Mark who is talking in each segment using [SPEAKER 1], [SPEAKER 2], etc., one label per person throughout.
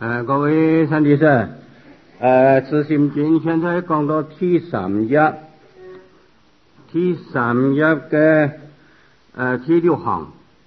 [SPEAKER 1] 各位兄弟姊慈心经现在讲到第三页嘅第六行，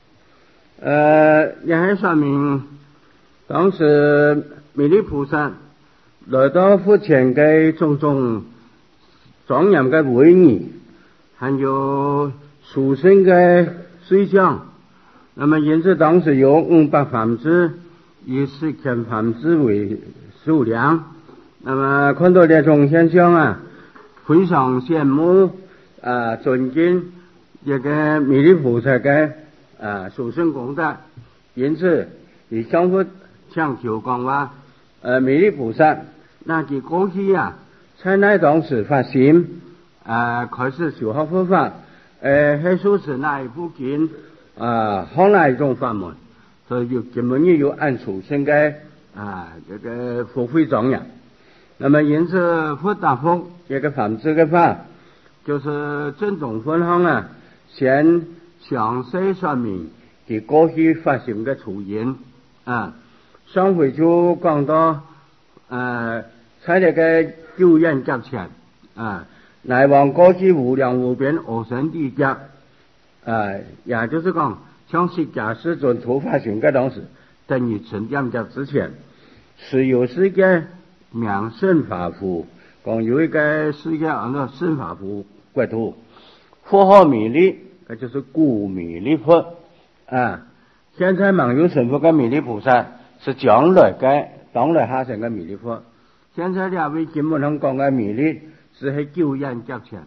[SPEAKER 1] 也係說明當時彌勒菩薩來到佛前嘅種種莊嚴嘅會議，還有殊勝嘅水象。那麼因此當時有500梵志，以10千梵志為數量。那麼看到這種現象非常羨慕尊敬這個彌勒菩薩嘅殊勝功德，因此你向佛強求講話彌勒菩薩那佢過去在那當時發心開始修學佛法，係說是那一部經後來一種法門，所以根本有按殊勝嘅這個福慧莊嚴。那麼因此佛答覆這個梵志嘅法，就是正宗分行先詳細說明佢過去發心嘅處因上回就講到在這個救援甲前乃往過去無量無邊阿僧祇劫也就是講像釋迦世尊初發心嘅當時，等於成點甲之前，是有世界名聖法父，講有一個世界叫做聖法父國土，佛號彌勒，那就是故彌勒佛現在滿有成佛嘅彌勒菩薩是將來嘅當來下生嘅彌勒佛。現在兩位經文上講嘅彌勒是救援甲前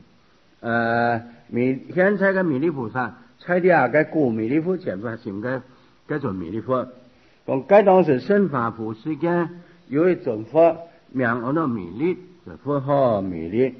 [SPEAKER 1] 現在嘅彌勒菩薩在兩個故彌勒佛前發心嘅嗰種彌勒佛，講該當時聖法父世界有一種佛名叫做彌勒，就佛號彌勒。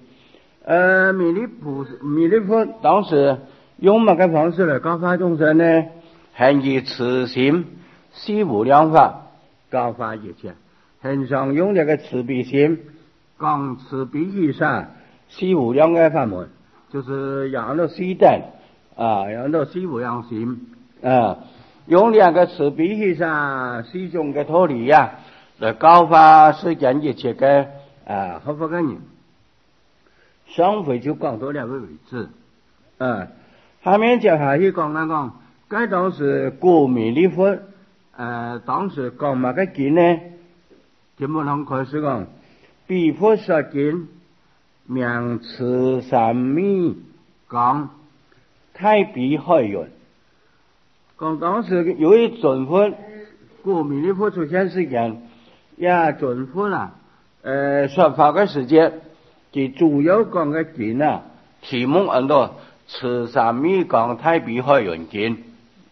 [SPEAKER 1] 彌勒佛當時用乜嘅方式嚟教化眾生呢？係以慈心施無量法教化一切，很常用這個慈悲心，講慈悲以上施無量嘅法門，就是讓到施等讓到施無量心用兩個慈悲以上施種嘅道理來教化世間一切嘅學佛嘅人。上回就講到兩個位置下面接下去講該當時故彌勒佛當時講乜嘅經呢？經文上開始講彼佛說經名慈三昧講太彼海雲，講當時有一尊佛故彌勒佛出現時間，也尊佛說法嘅時間，其主要講嘅經題目很多慈三昧講太彼海雲經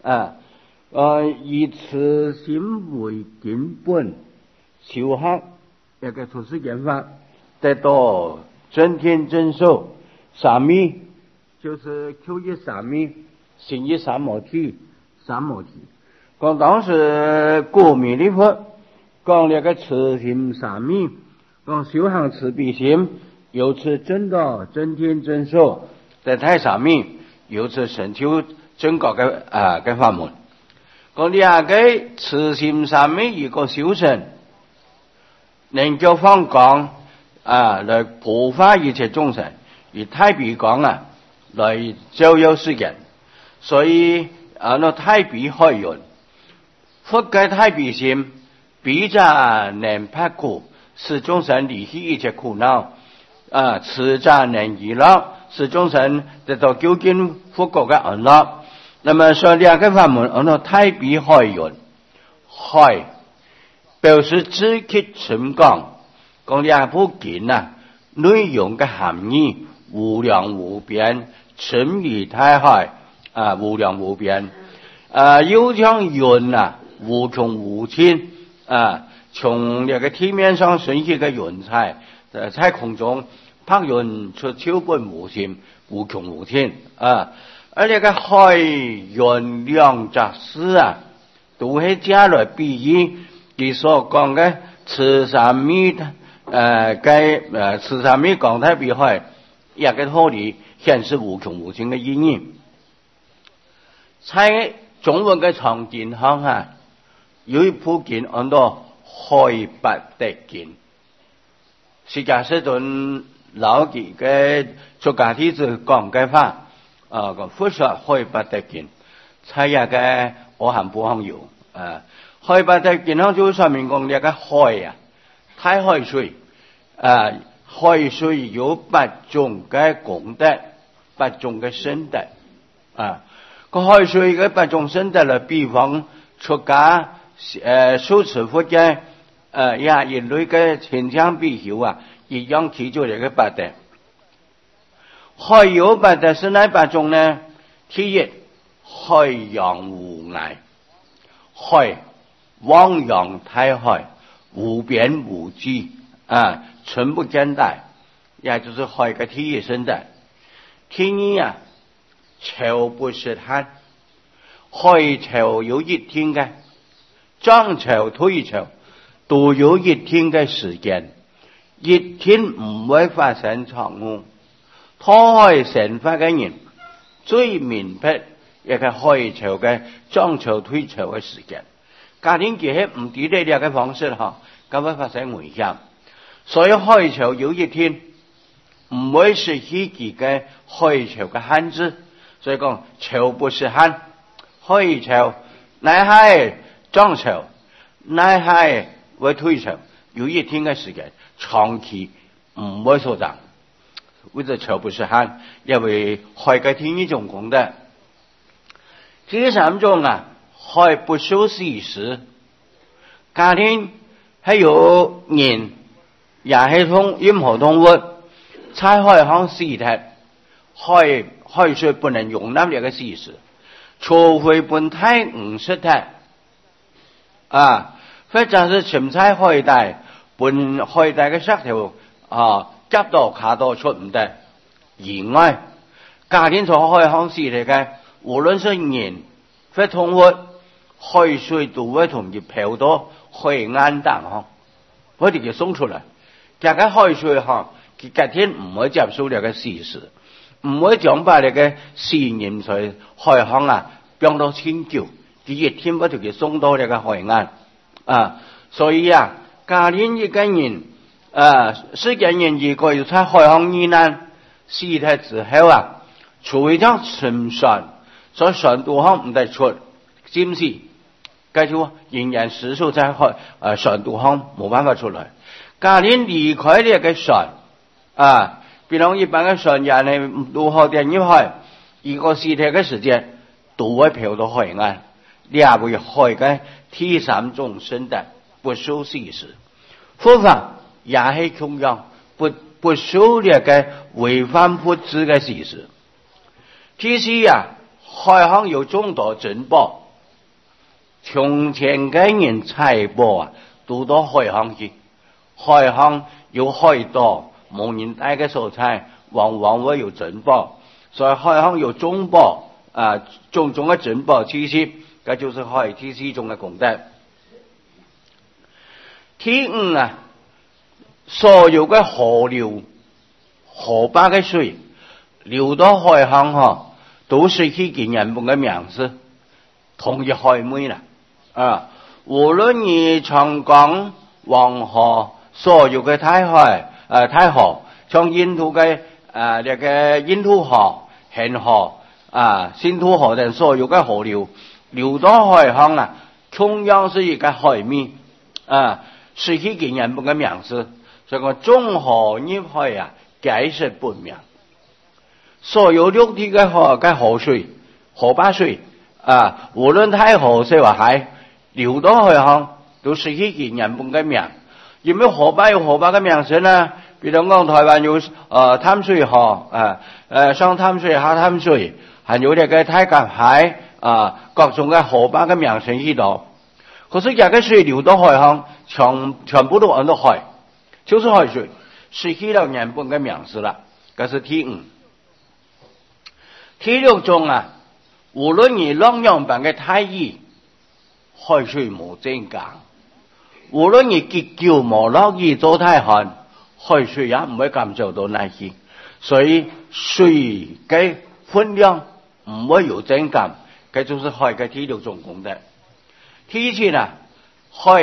[SPEAKER 1] 以慈心為根本修學一個出世間法，得到真天真受。三昧就是求一三昧，行一三摩地。講當時故彌勒佛講那個慈心三昧，講修行慈悲心，由此證到真天真受，得太三昧，由此成就正覺嘅法門。講兩個慈心三昧一個修成，能夠放光來普化一切眾生，以太彼光來照耀世間。所以那太彼海雲，佛嘅太彼心，彼者能拔苦，使眾生離去一切苦惱慈者能怡樂，使眾生得到究竟佛國嘅安樂。那麼說兩個法門，那太彼海雲，海表示直擊深廣，講兩部經內容嘅含義無量無邊，深如大海無量無邊又像雲無窮無盡從這個地面上升起嘅雲彩在空中拍雲出超本無盡無窮無盡而這個海雲兩隻詞都係加來比喻佢所講嘅慈三昧慈三昧講太彼海一個道理，顯示無窮無盡嘅意義。在中文嘅藏經上有一部經叫做海不得見。釋迦世尊老記嘅出家弟子講嘅話，個佛說海不得見，才有嘅阿含不空有，海不得見，響就上面講呢個海啊，太海水，海水有八種嘅功德，八種嘅身德，個海水嘅八種身德啦，比方出家受持佛嘅人類嘅天將必修啊，一樣其中一個八德。海有八德是哪八種呢？第一，海洋無涯，海汪洋大海，無邊無際深不見底，也就是海嘅第一身德。第二潮不是旱，海潮有一天嘅，漲潮退潮都有一天嘅時間，一天唔會發生錯誤。拖海成法嘅人最明白一個海潮嘅漲潮退潮嘅時間，家庭結合唔抵呢個方式咁會發生危險。所以海潮有一天唔會是希冀嘅海潮嘅限制，所以講潮不是旱，海潮乃係漲潮，乃係會退潮，有一天嘅時間長期唔會所漲。為咗潮不是旱，因為海嘅第一種功德。第三種海不受時時，家庭還有人也係任何動物在海上死的，海水不能容納這個時時，除非本太濕的或者是潛在海帶，本海帶嘅石頭夾到卡到出唔得。以外，家庭在海上死嘅，無論是人或動物，海水都會同佢漂到海岸當我哋就送出來。這個海水佢隔天唔會接受呢個事實，唔會將把呢個思念在海上變到清潔，第一天不就佢送到呢個海岸所以家庭一個人世間人如果要在海上遇難死咗之後除非將沉船，所以船渡上唔得出，知唔知？咁就仍然死守在船渡上冇辦法出來。家庭離開呢個船比如一般嘅船人係渡河點入海，如果死體嘅時間都會漂到海岸，呢會海嘅第三種身德不受時時。佛法也係同樣不受呢個違反佛制嘅時時。第四海上有眾多珍寶，從前嘅人財寶都到海上去，海上有海島，冇人帶嘅素材，往往會有珍寶，所以海上有眾寶種種嘅珍寶其實這就是海第四種嘅功德。第五所有嘅河流河壩嘅水流到海上都是去見人們嘅名字，同一海妹無論你長江黃河所有嘅大河，像印度嘅呢個印度河、恒河新土河等所有嘅河流流到海上同樣是一個海妹是去見人們嘅名字，所以講眾河入海皆是本名。所有陸地嘅河水河壩水無論大河細或海流到海上都是去見人們嘅名。有沒有河壩有河壩嘅名稱比如講台灣有淡水河上淡水下淡水，還有這個太港海各種嘅河壩嘅名稱喺度。可是這個水流到海上全部都按到海，就是海水，失去了原本嘅名字了。這是第五。第六種無論你浪樣版嘅太熱，海水冇增加；無論你極久冇落雨做太寒，海水也唔會感受到那些，所以水嘅分量唔會有增加，這就是海嘅第六種功德。第七海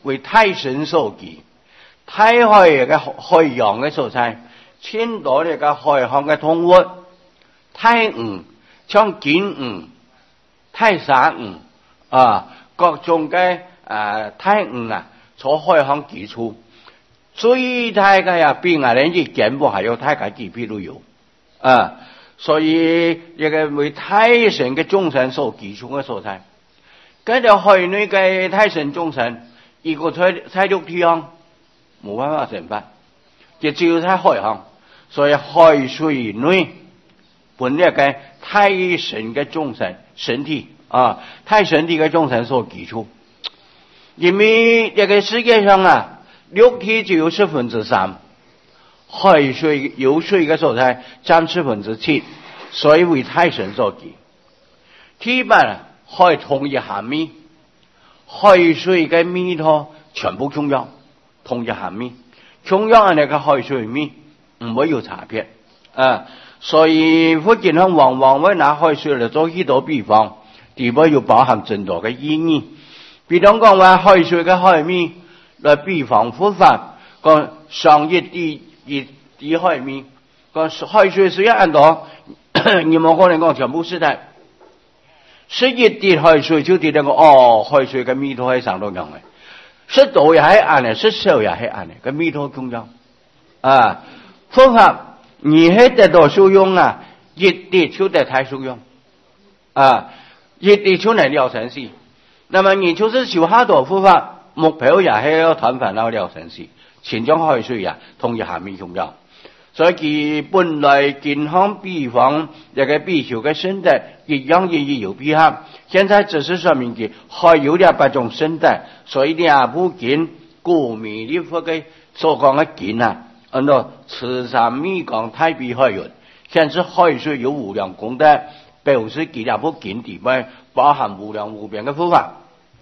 [SPEAKER 1] 为太神所记，太海嘅海洋嘅所在，千多呢個海航嘅動物，太魚、像金魚、太沙魚各種嘅太魚啊，從海航寄出。最大嘅呀，比我哋一見過還有大嘅幾倍都有所以一個為太神嘅眾神所寄出嘅所在。跟住海內嘅太神眾神，一個在陸地上冇辦法成辦，就只有在海上。所以海水內本來嘅太神嘅眾神身體太神體嘅眾神所寄出。因為這個世界上陸地只有3%，海水有水嘅所在佔7%，所以為太神所寄。地板海同一下面，海水嘅密度全部同樣，同一下面，同樣那個海水面唔會有差別所以福建人往往會拿海水嚟做許多比方，地方有包含真多嘅意義。比如講話海水嘅海面來比方佛法，講上一滴海面，講海水是一樣多，你冇可能講全部是的。是一滴海水就跌到海水嘅密度係相當樣嘅，是多也係按嘅，是少也係按嘅，個密度同樣佛法你係得到受用一滴就得太受用一滴就能了成事。那麼你就是修下多佛法，目標也係要斷煩惱了成事，前將海水同一下面同樣。所以佢本來健康比方一個必修嘅身體一樣也有批합，現在只是說明佢還有8種身體，所以2部經顧彌勒佛嘅所講嘅經按照慈山密講太比海云，現在海水有無量功德，表示佢2部經裏面包含無量無邊嘅佛法。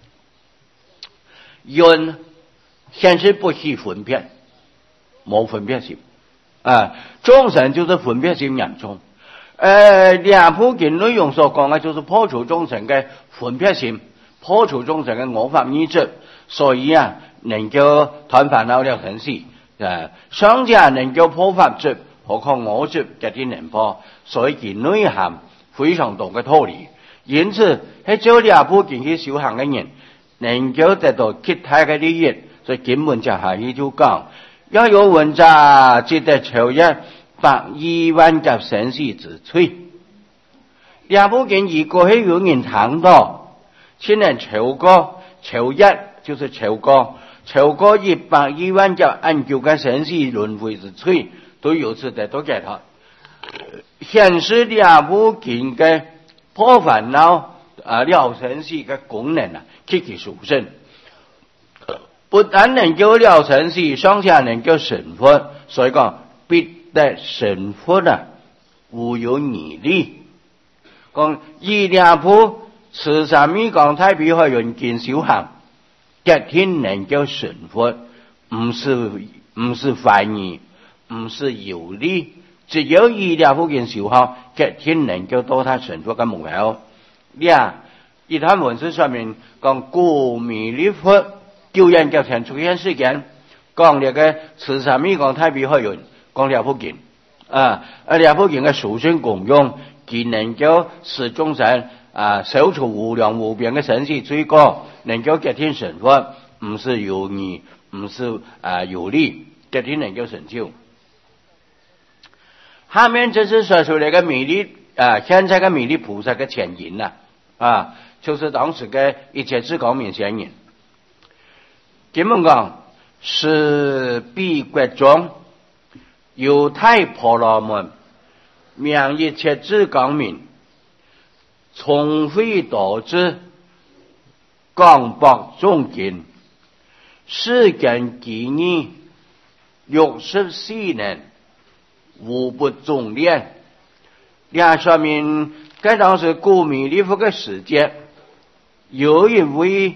[SPEAKER 1] 云現在不是分別，冇分別心眾生就是分別心嚴重2部經內容所講嘅就是破除眾生嘅分別心，破除眾生嘅我法意執，所以能夠斷煩惱了成事上家能夠破法執，何況我執嘅啲能破，所以其內涵非常多嘅道理。因此喺做2部經去修行嘅人能夠得到極大嘅利益，所以經文下去就講要有聞者，即得超越100億萬劫生死之趣。2部經如果係有人聽到，先能超越就是超過100億萬劫安久嘅生死輪迴之趣，都由此得到解脫。顯示2部經嘅破煩惱了生死嘅功能極其殊勝。不但能夠了成事，尚且能夠成佛，所以講必得成佛無有疑慮。講以2部慈山密講太比海云經修行，決定能夠成佛，唔是懷疑，唔是有理，只有以2部經修行，決定能夠到他成佛嘅目標。一段文字上面講顧彌勒佛救人腳前出現事件，講這個慈山密講太比海云，講2部經2部經嘅殊勝功用，既能夠使眾生消除無量無邊嘅生死罪過，能夠決定成佛，唔是有義，唔是有理，決定能夠成就。下面就是說出那個彌勒現在嘅彌勒菩薩嘅前言就是當時嘅一切智光明前言。經文講是彼國中有太婆羅門，名一切智光明，從非導致，廣博眾經，世間紀義64年，無不忠練。說明該當時顧彌勒佛嘅時間，有一位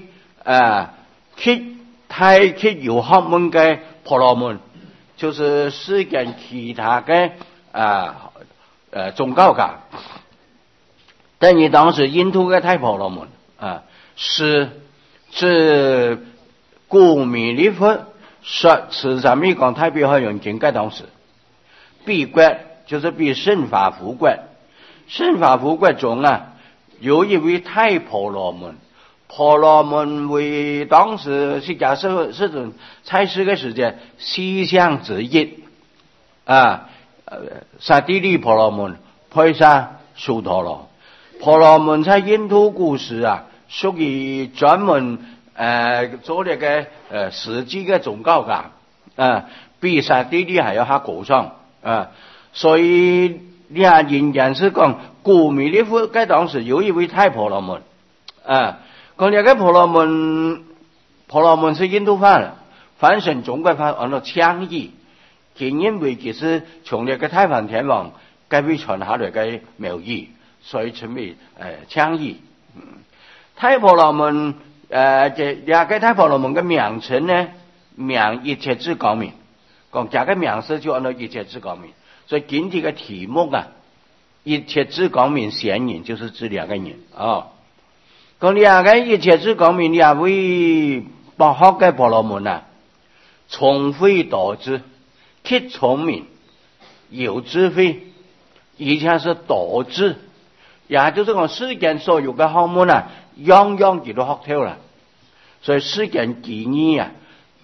[SPEAKER 1] 太有學問嘅婆羅門，就是世間其他嘅宗教家，等於當時印度嘅太婆羅門是古弥勒佛说是什么讲太平海洋经该当时，闭关就是比圣法护关，圣法护关中啊，有一位太婆罗门，婆罗门为当时释迦世尊在世的时间西向之一啊，刹帝利婆罗门配上苏陀罗，婆罗门在印度故事啊，属于专门做那个实际的宗教家啊，比刹帝利还要下高尚啊，所以你看人家是讲古弥勒佛在当时有一位太婆罗门啊，讲那个婆罗门是印度话了，翻成中国话按照腔译，竟因为其实从那个太上天王该被传下来的妙义，所以称为腔译。太婆罗门这两个太婆罗门的名称呢，名一切智光明，讲这个名字就按照一切智光明，所以今天的题目啊，一切智光明显人就是这两个人啊。讲两个一切智光明两位不好的婆罗门啊，聪慧多智，极聪明，有智慧，而且是多智，也就是讲世间所有的学问啊，样样佢都學透啦。所以世間技藝啊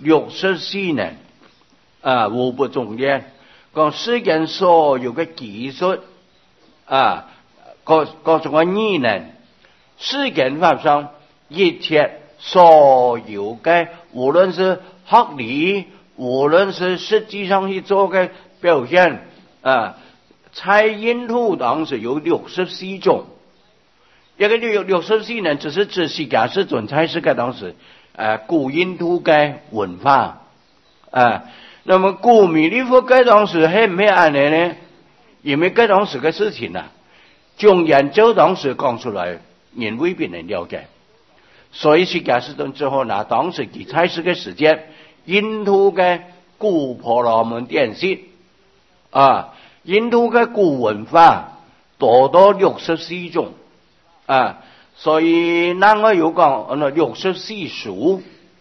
[SPEAKER 1] ，64年啊，無不重要。講世間所有嘅技術啊，各種嘅藝能，世間法上一切所有嘅，無論是學理，無論是實際上去做嘅表現啊，在印度當時有64種。一个64年，只是指释迦世尊在世嘅当时，古印度嘅文化啊。那么古弥勒佛嘅当时係唔係安尼呢？因為嘅當時嘅事情啊，從研究當時講出來，人未必能了解。所以釋迦世尊之後呢，當時佢在世嘅時間，印度嘅古婆羅門典籍啊，印度嘅古文化多到64種。所以那我有講64書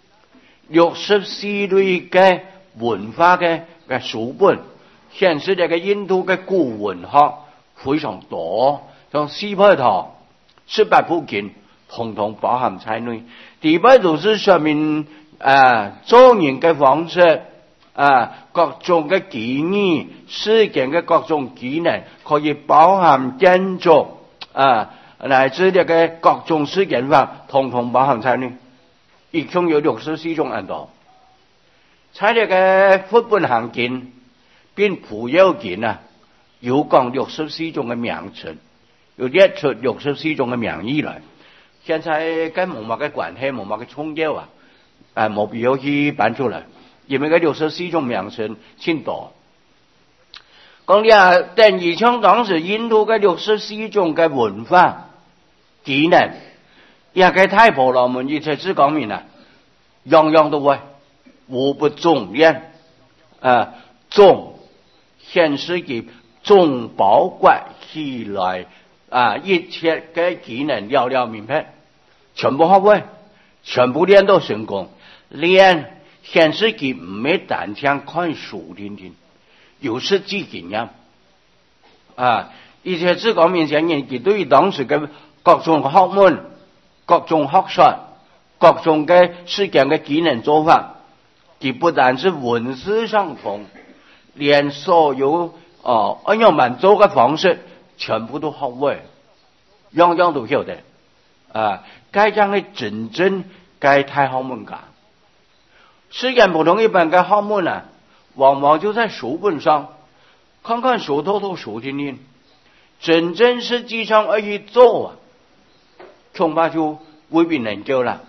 [SPEAKER 1] ，64類嘅文化嘅書本，顯示這個印度嘅古文學非常多，像400套、18部經，統統包含在內。第八就是說明做人嘅方式各種嘅技藝，世間嘅各種技能，可以包含建築乃至這個各種世間法，統統包含在內，一共有64種咁多。在這個佛本行經並普有經啊，有講64種嘅名稱，有列出64種嘅名義來。現在跟冇乜嘅關係，冇乜嘅衝擊冇必要去搬出來，因為個64種名稱真多。講呀，但以前當時印度嘅64種嘅文化技能，也個太婆羅門一切智光明啊，樣樣都會，無不重練重顯示佢重包括起來一切嘅技能了了明白，全部學會，全部練到成功，練顯示佢唔係單聽看書聽聽，有實際經驗一切智光明顯人佢對於當時嘅各種學問、各種學術、各種嘅世間嘅技能做法，佢不但是文字上通，連所有按樣慢做嘅方式，全部都學會，樣樣都曉得該這樣嘅真正該太學問家。世間普通一般嘅學問往往就在書本上，看看書透透書聽聽，真正實際上而去做恐怕就未必能夠了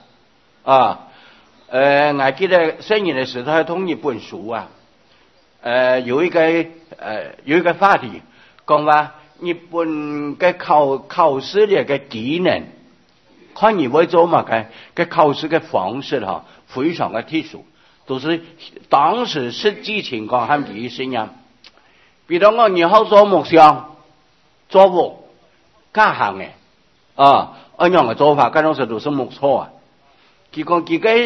[SPEAKER 1] 我記得聖人的時代通一本書有一個話題講話日本嘅考試的個技能，看你會做嘛個考試的方式非常的特殊，都是當時實際情況很不一樣。比如講你好做木匠做屋家行按樣嘅做法，嗰陣時都是冇錯佢講自己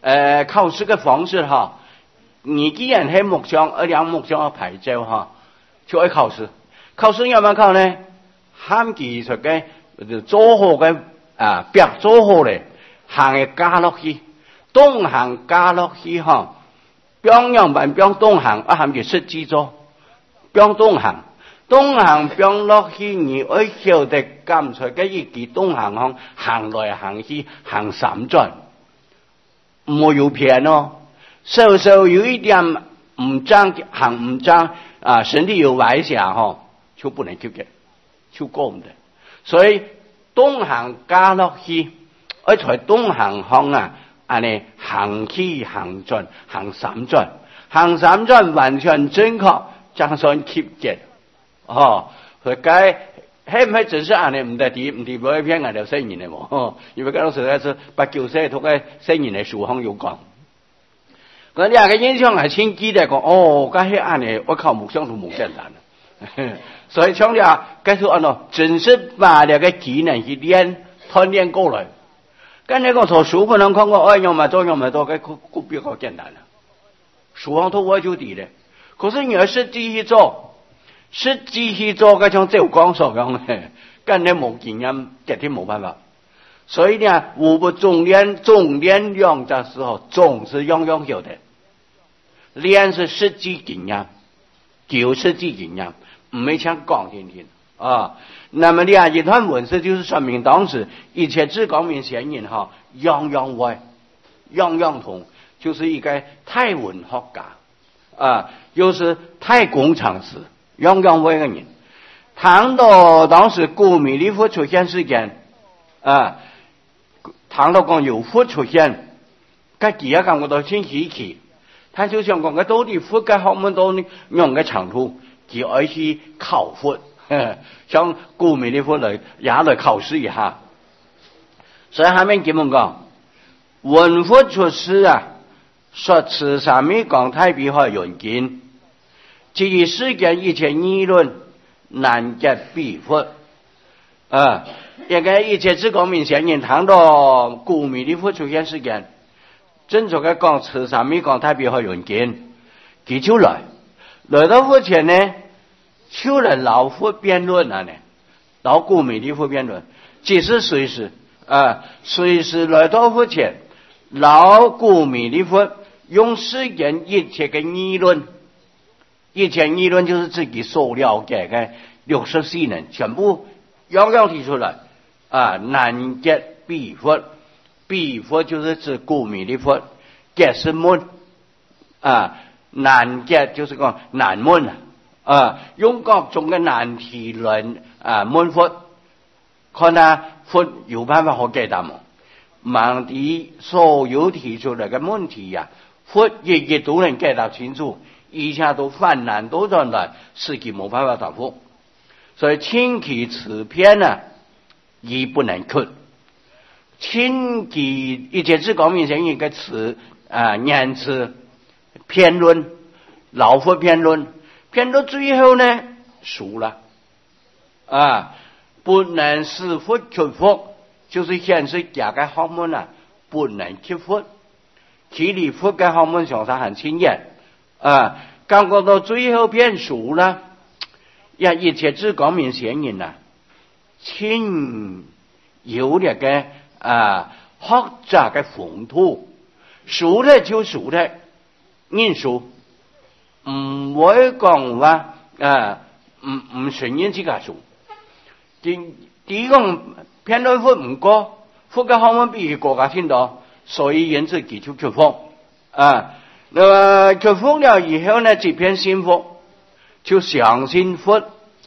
[SPEAKER 1] 考试的方式哈，你既然喺木上，两木上嘅牌照哈，就愛考試。考試有乜考呢？喊技術嘅做好嘅壁做好咧，行嘅加落去，東行加落去哈，邊樣辦邊東行，喊住設計咗，邊東行。東行邊落去，你愛曉得監出嘅一記東行行來行去行3轉，冇有騙哦。稍稍有一點唔正行唔正身體有歪下就不能及嘅，就過唔得。所以東行加落去，而在東行安尼行去行轉行3轉，行3轉完全正確，才算及嘅。佢解係唔係真是安尼？唔得啲，唔啲嗰一篇就聖人嚟喎。因為嗰陣時咧是8、9歲同嘅聖人嘅書行有講。嗰兩個印象係清記得講，嗰係安尼，我靠木匠都冇簡單。所以強調，繼續按照真是把兩個技能去鍛鍊過來。咁你講從書本上看過，用咪多，嗰比較簡單啦。書行都我就啲咧，可是你要實際去做。實際去做嗰種照光所講嘅，咁你冇經驗，絕對冇辦法。所以呢，我們總練用的時候，總是樣曉得。練是實際經驗，就實際經驗，唔係像講聽那麼呢一段文字就是說明當時一切至光明顯人樣樣會，樣樣同，就是一個太文學家又是太工程師。樣樣會嘅人，談到當時古彌利佛出現事件，談到講有佛出現，佢第一感覺到先稀奇，他就想講佢到底佛嘅學問到用嘅長途，佢愛去考佛，像古彌利佛來也來考試一下。所以下面咁樣講，聞佛出世說慈沙彌講太平學遠近。至於事件一切議論難解必佛一個一切至光明顯人談到古彌利佛出現事件，正確嘅講慈沙彌講太平學遠近，佢就來到佛前呢，就來老佛辯論呢，老古彌利佛辯論，即是隨時來到佛前，老古彌利佛用事件一切嘅議論。以前議論就是自己所了解的64人全部樣樣提出來難解必佛，必佛就是指古彌利佛，解是門難解就是講難門用各種的難題來問佛，看他佛有辦法好解答嗎？盲題所有提出來的問題佛也都能解答清楚。一下都犯難都轉來，自己冇辦法答復，所以清其詞篇亦不能缺。清其一切至光明顯人嘅詞言辭辯論，老佛辯論到最後呢，輸了不能使佛缺佛，就是顯示假嘅學問不能缺佛，其理佛嘅學問上山很清驗。剛過到最後變數了，一切至光明顯人清有那個學者嘅風土，數咧就數咧，認數唔會講話唔承認自己數。第一個偏論佛唔過，佛嘅學問必須國家聽到，所以因此佢就缺佛那麼缺佛了以後呢，這片信佛就相信佛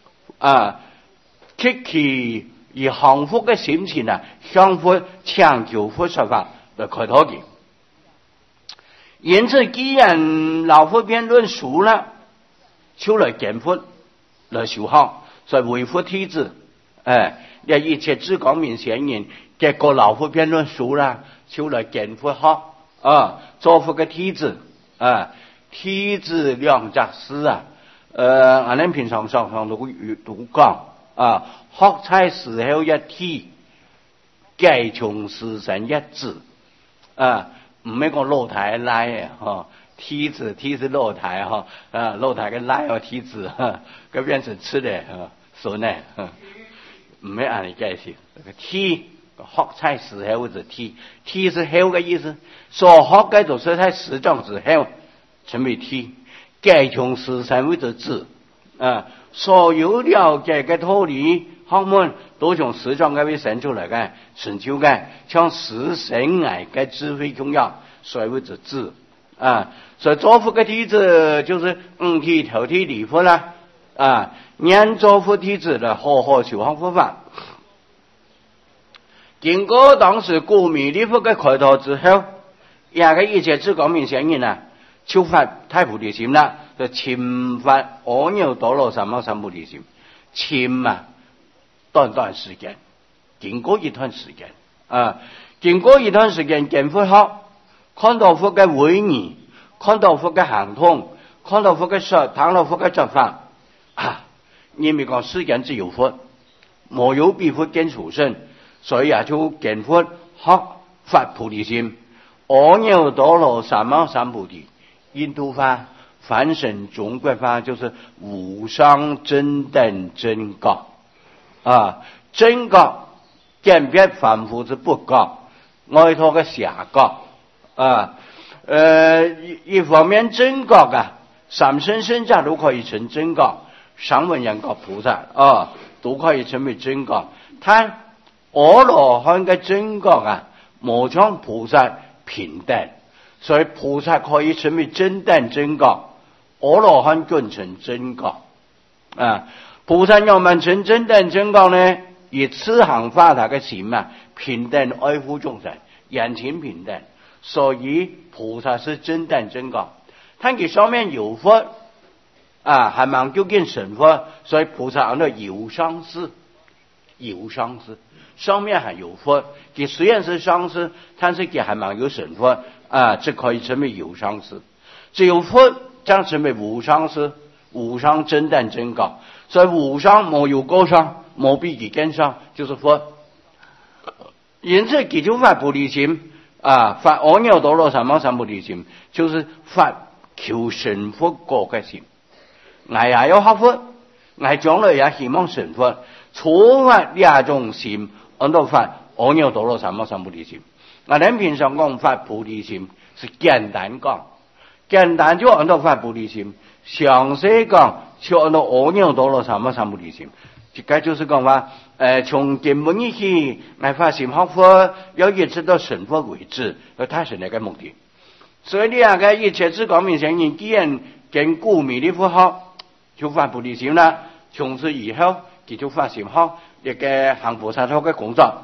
[SPEAKER 1] 提起以幸福的心情向佛強求佛說法來開拓嘅。因此既然老佛辯論輸了，就來見佛來修學，所以為佛體制一切至光明顯人結果老佛辯論輸了，就來見佛學做佛嘅體制體制兩隻詩我哋平常上都講學在時候一體，計從時辰一致
[SPEAKER 2] 唔係講露台來嘅哈，梯子是露台哈，露台嘅來和梯子哈，嗰變成吃的哈，所呢，唔係按你解釋。個梯學菜時候就梯是後嘅意思，所學嘅就是喺時裝之後成為梯，解從時辰為止所有了解嘅道理學問都從時裝嘅為生出來嘅，成就嘅，像時神愛嘅智慧重要，所以為止所以作福嘅梯子就是梯頭梯禮佛啦，念作福梯子的好好修學佛法。經過當時古彌禮佛嘅開導之後，個一切自光明聖人就發大菩提心啦，就侵發阿耨多羅三藐三菩提心，侵短時間，經過一段時間見佛後，看到佛嘅威儀，看到佛嘅行通，看到佛嘅說，聽到佛嘅說法，因為講世間只有佛，沒有比佛更殊勝，所以就見佛學發菩提心，阿耨多羅三藐三菩提，印度法、梵神中國法就是無上正等正覺正覺見別凡夫之不覺，外頭嘅邪覺一方面正覺三生聖者都可以成正覺，聲聞緣覺菩薩都可以成為正覺。睇阿羅漢嘅正覺無像菩薩平等，所以菩薩可以成為正等正覺，阿羅漢更成正覺菩薩要完成正等正覺呢，以此行法他嘅心平等愛護眾生，人情平等，所以菩薩是正等正覺。睇佢上面有佛還蠻究竟成佛，所以菩薩講到有上師，上面還有佛，佢雖然是上師，但是佢還蠻有成佛這可以成為有上師。只有佛將成為無上師，無上正等正覺，所以無上沒有高上，沒比佢更上，就是佛。因此佢就發菩提心發阿耨多羅三藐三菩提心，就是發求成佛果嘅心。我也要學佛，我將來也希望成佛，初發兩種心，按照發阿耨多羅三藐三菩提心。我哋平常講發菩提心是簡單講，簡單就按照發菩提心，詳細講就按照阿耨多羅三藐三菩提心。這個就是講話從根本一起來發心學佛，要一直到成佛為止，要達成那個目的。所以兩個一切自光明聖人既然跟古彌禮佛學，就發菩提心啦，從此以後佢就發心學一個行菩薩學嘅工作。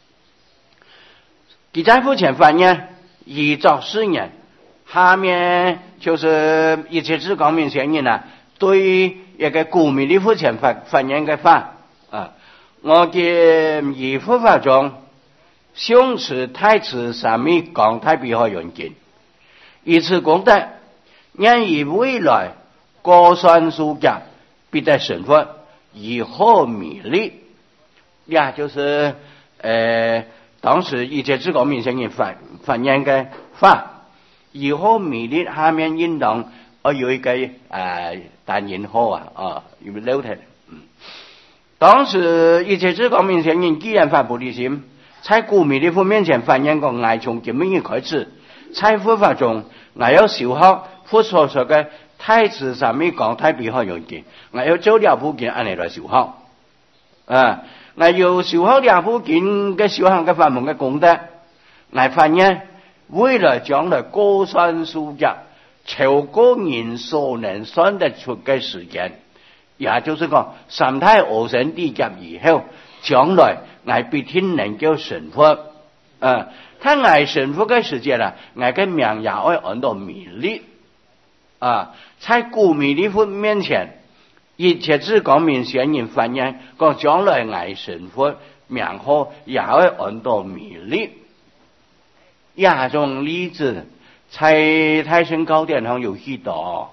[SPEAKER 2] 佢在佛前發願依照誓言，下面就是一切自光明聖人對一個古彌禮佛前發願嘅法我見依佛法中修持太慈三昧廣大悲海願經，以此功德，願以未來高山數家必得成佛，以後彌力就是當時一切自光明聖人發願嘅法，以後彌力下面應當有一個單引號有冇留睇？當時一切自光明聖人既然發菩提心，在古彌禮佛面前發願過，我從今日開始，在佛法中我要修學佛所說嘅太慈三昧廣大悲海願經，我要做兩部經按嚟來修學我要修學兩部經嘅修行嘅法門嘅功德，我發願未來將來高山數家超過人所能算得出嘅時間，也就是講三太阿僧祇劫以後，將來我必定能夠成佛他我成佛嘅時間我嘅名也會按到彌力在古彌禮佛面前，一切自光明聖人發願講將來我成佛名號也會按到彌力。這種例子在太上經典上有許多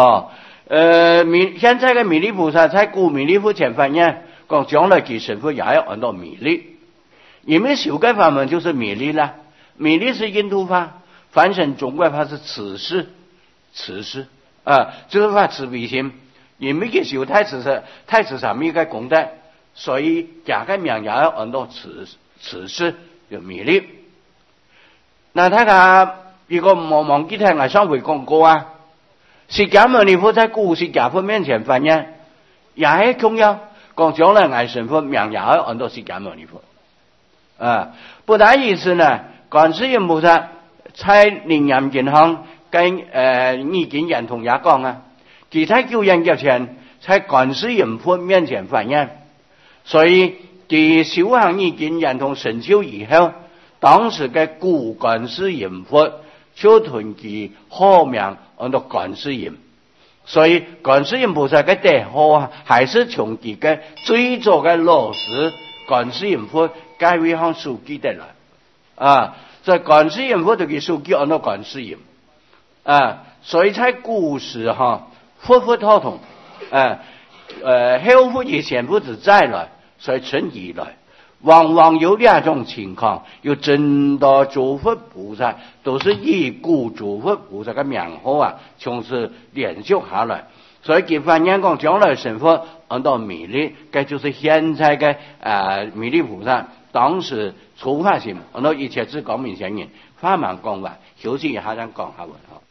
[SPEAKER 2] 現在嘅彌力菩薩在古彌禮佛前發願講將來佢成佛也要按到彌力，因為修嘅法門就是彌力啦。彌力是印度法， 翻成中国话是慈氏，就是话慈悲心。因为嘅时候太子上面嘅功德，所以加个名也要按到慈氏有魅力。那大家如果唔忘記聽我上回講過啊，釋迦牟尼佛在故釋迦佛面前發言，也係重要。講將來我成佛名也要按到釋迦牟尼佛。不但意思呢，觀世音菩薩在楞嚴經行跟意見人同也講啊，佢在救人之前，在觀世音佛面前發言，所以佢修行意見人同成就以後，當時嘅故觀世音佛就屯佢好名按到觀世音，所以觀世音菩薩嘅德號啊，還是從佢嘅最早嘅老師觀世音佛介位向書記得來在觀世音佛就佢書記按到觀世音所以在故事佛佛合同後佛與前佛子再來，所以存疑來。往往有兩種情況，有真的諸佛菩薩都是以故諸佛菩薩嘅名號從此連續下來，所以佢反映講將來成佛按到彌勒，這就是現在嘅彌勒菩薩當時出發心按到一切之光明顯現法門講話，休息一下再講下文